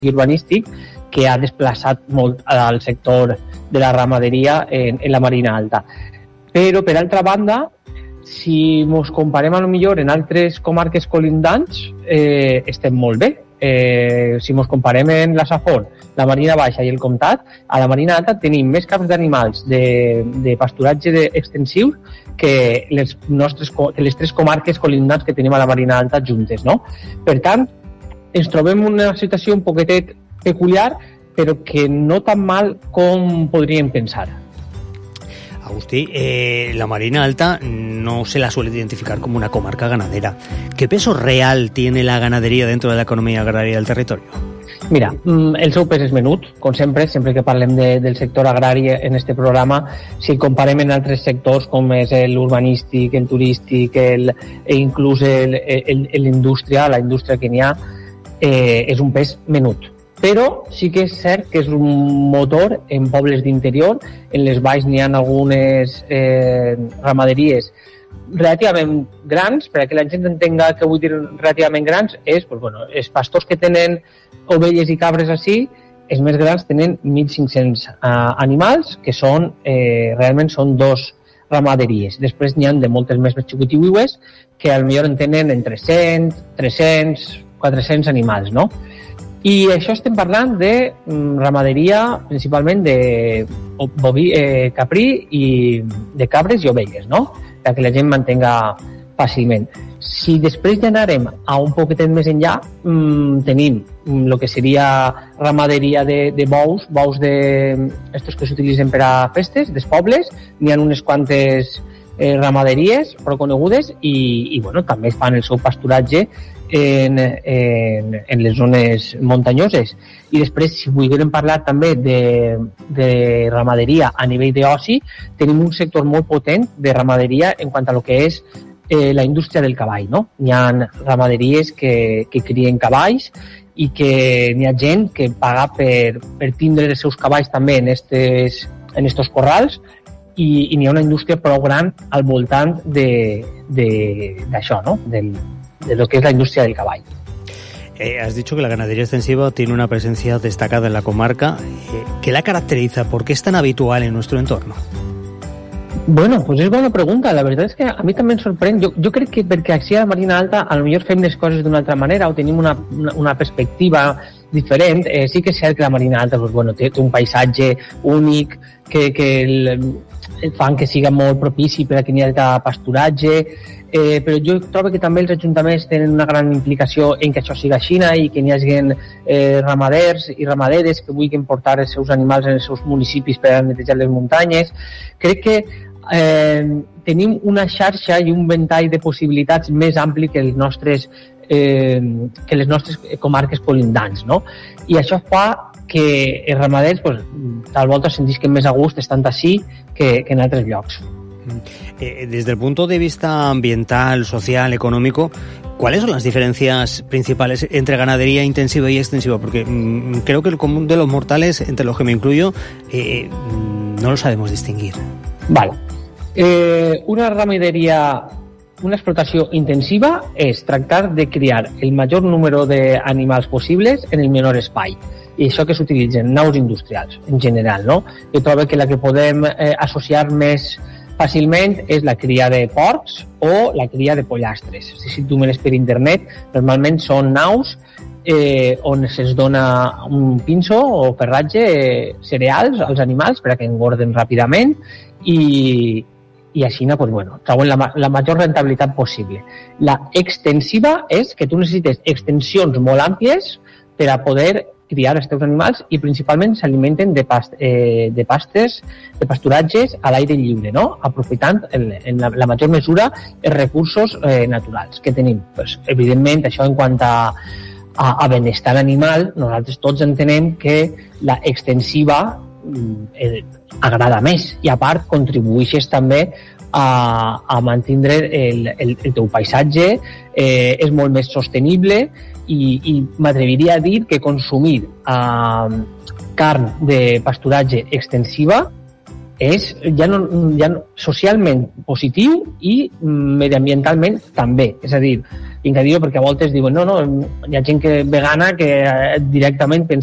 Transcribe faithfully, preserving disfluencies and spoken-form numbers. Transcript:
urbanístic que ha desplaçat molt al sector de la ramaderia en, en la Marina Alta. Però, per altra banda, si ens comparem a lo millor en altres comarques colindants, eh, estem molt bé. Eh, si ens comparem en la Safor, la Marina Baixa i el Comtat, a la Marina Alta tenim més caps d'animals de, de pasturatge de, extensiu que les, nostres, que les tres comarques colindants que tenim a la Marina Alta juntes, no? Per tant, ens trobem en una situació un poquetet peculiar, però que no tan mal com podríem pensar. Agustí, eh, la Marina Alta no se la suele identificar como una comarca ganadera. ¿Qué peso real tiene la ganadería dentro de la economía agraria del territorio? Mira, el seu pes és menut, com sempre, sempre que parlem de, del sector agrari en este programa, si comparem en altres sectors com és l'urbanístic, el turístic, el, e inclús l'indústria, la indústria que n'hi ha, eh, és un pes menut. Però sí que és cert que és un motor en pobles d'interior. En les valls n'hi ha algunes eh, ramaderies relativament grans. Per a que la gent entenga que vull dir relativament grans, és, pues, bueno, els pastors que tenen ovelles i cabres així, els més grans tenen mil cinc-cents eh, animals, que són, eh, realment són dos ramaderies. Després n'hi ha de moltes més xicotiues que potser en tenen entre cent, tres-cents, quatre-cents animals, no? I això estem parlant de ramaderia principalment de boví, eh, caprí i de cabres i ovelles, no? Perquè la gent mantenga fàcilment. Si després ja anarem a un poquetet més enllà, mmm, tenim el que seria ramaderia de, de bous, bous de estos que s'utilitzen per a festes, dels pobles. N'hi ha unes quantes eh, ramaderies reconegudes i, i bueno, també fan el seu pasturatge En, en, en les zones muntanyoses. I després, si volguem parlar també de, de ramaderia a nivell d'oci, tenim un sector molt potent de ramaderia en quant a lo que és eh, la indústria del cavall, no? Hi ha ramaderies que, que crien cavalls i que n'hi ha gent que paga per, per tindre els seus cavalls també en estes, en estos corrals i, i n'hi ha una indústria prou gran al voltant d'això, no? Del de lo que es la industria del caballo. Eh, has dicho que la ganadería extensiva tiene una presencia destacada en la comarca. Eh, ¿Qué la caracteriza? ¿Por qué es tan habitual en nuestro entorno? Bueno, pues és bona pregunta. La veritat és que a mi també em sorprèn. Jo, jo crec que perquè així a la Marina Alta a lo millor fem les coses d'una altra manera o tenim una, una, una perspectiva diferent. Eh, sí que és cert que la Marina Alta pues, bueno, té, té un paisatge únic que, que el, el fan que siga molt propici per a que n'hi hagi pasturatge, eh, però jo trobo que també els ajuntaments tenen una gran implicació en que això siga així i que n'hi hagi eh, ramaders i ramaderes que vulguin portar els seus animals en els seus municipis per a netejar les muntanyes. Crec que eh, tenim una xarxa i un ventall de possibilitats més ampli que els nostres eh, que les nostres comarques colindants, no? I això fa que els ramaders pues, tal volta sentisquen més a gust estant així que, que en altres llocs. Eh, desde el punto de vista ambiental, social, económico, ¿cuáles son las diferencias principales entre ganadería intensiva y extensiva? Porque mmm, creo que el común de los mortales, entre los que me incluyo, eh, no lo sabemos distinguir. Vale. Eh, una ramaderia, una explotació intensiva és tractar de criar el major número d'animals possibles en el menor espai. I això que s'utilitzen naus industrials, en general, no? Jo trobo que la que podem eh, associar més fàcilment és la cria de porcs o la cria de pollastres. Si tu mires per internet, normalment són naus eh, on se'ls dona un pinso o ferratge eh, cereals als animals per a que engorden ràpidament i, i així pues, bueno, trauen la, la major rentabilitat possible. La extensiva és que tu necessites extensions molt àmplies per a poder criar els teus animals i principalment s'alimenten de, past, eh, de pastes, de pasturatges a l'aire lliure, no? Aprofitant en, en la, la major mesura els recursos eh, naturals que tenim. Pues, evidentment, això en quant a, a, a benestar animal, nosaltres tots entenem que la extensiva eh, agrada més i a part contribueixes també a, a mantindre el, el, el teu paisatge, eh, és molt més sostenible i, i m'atreviria a dir que consumir eh, carn de pasturatge extensiva és ja no, ja no, socialment positiu i mediambientalment també. És a dir, i encara dir-ho perquè a voltes diuen no, no, hi ha gent que vegana que directament pensa